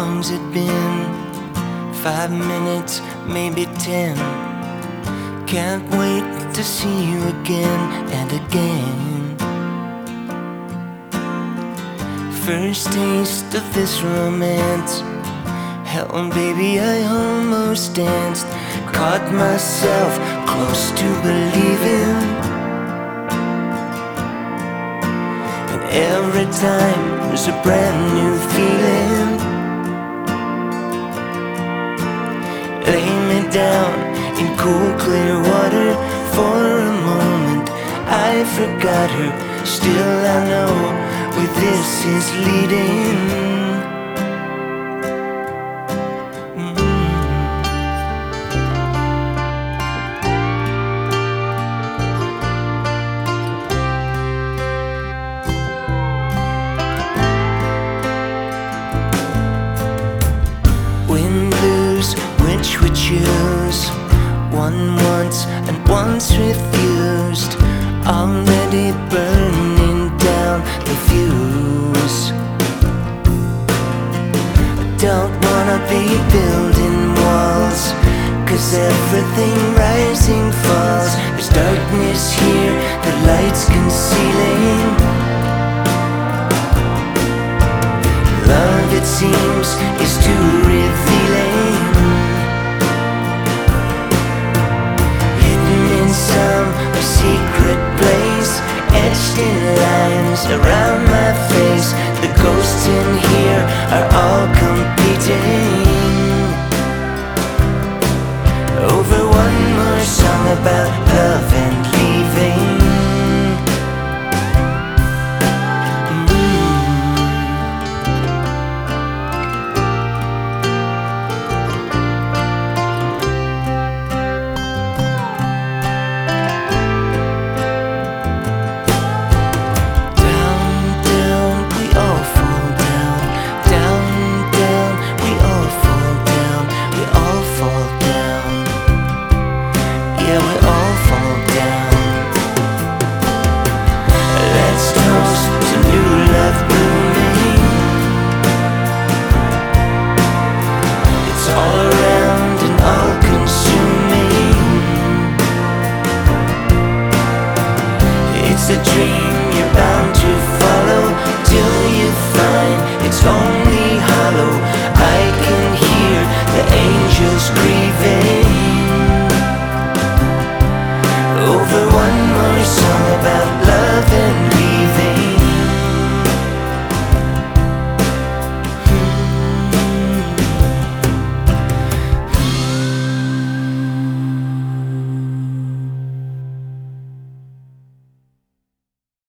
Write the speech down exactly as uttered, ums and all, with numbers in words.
long's it been? Five minutes, maybe ten. Can't wait to see you again and again. First taste of this romance. Hell, baby, I almost danced. Caught myself close to believing. And every time there's a brand new feeling. Lay me down in cool, clear water. For a moment I forgot her. Still I know where this is leading. Wind blues, which we choose? One once and once refused. Already burning down the fuse. Don't wanna be building walls, 'cause everything rising falls. There's darkness here, the light's concealing. Love, it seems, is too revealing. Hidden in some a secret place, etched in lines around my face. The ghosts in here are all competing over one more song about love and leaving. It's a dream you're bound to follow.